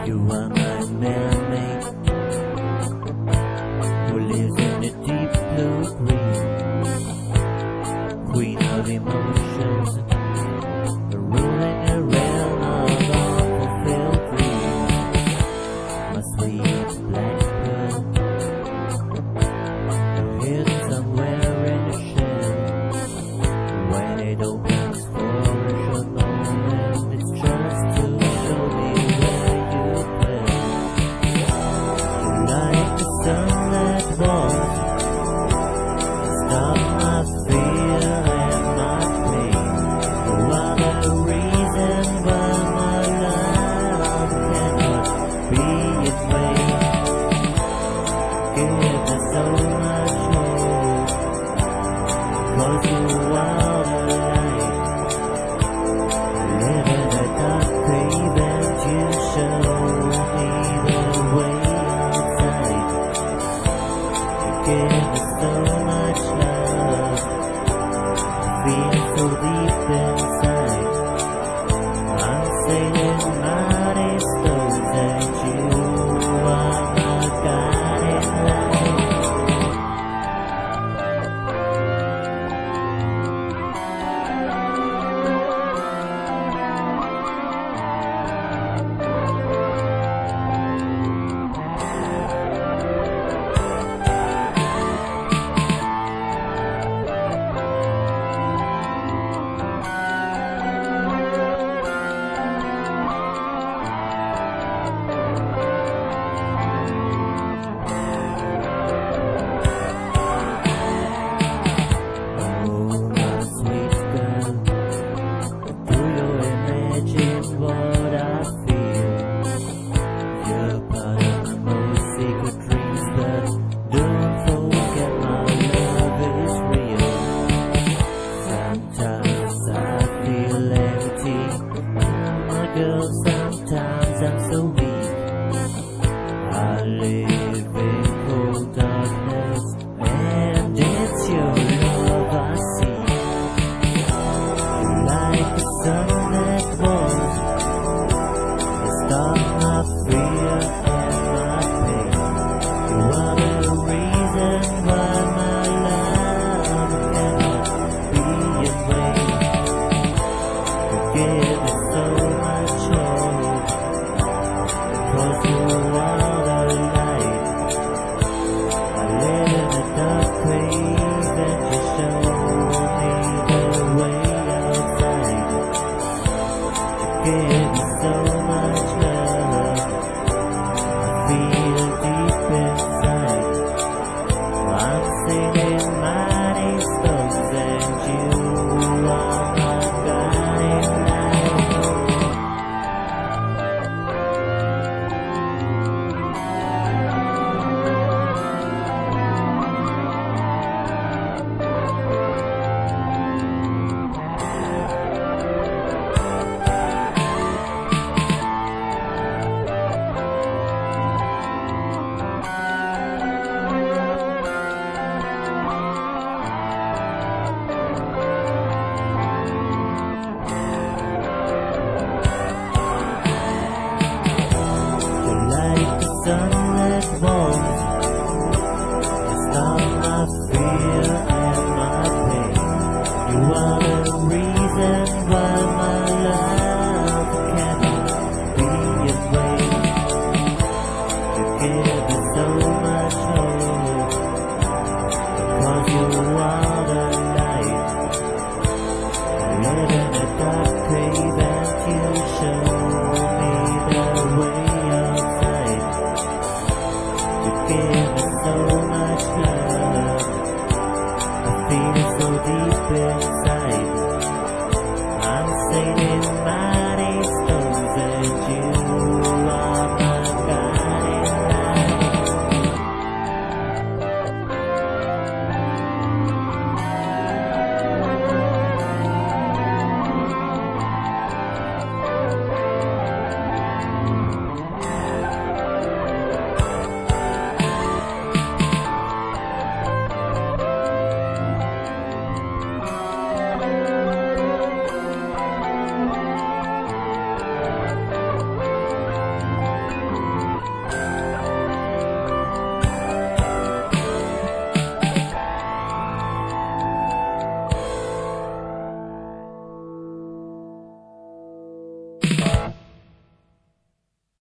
You are my mermaid who lives in the deep blue green, queen of emotions, ruling a realm of unfulfilled dreams. My sweet black pearl, hidden somewhere in the shell. When it opens for a short moment, it's just to show me where you play. Like the sun that falls, stop my fear and my pain. No other reason why my love cannot be in vain. Give me so much hope, 'cause you are the light. Live in the dark craving, you show me the way outside. You give me so much love, feel so deep inside. I'm sailing mighty stones and you are my guiding light. What I feel, you're part of my most secret dreams, but don't forget my love is real. Sometimes I feel empty, my girl, sometimes I'm so weak. I live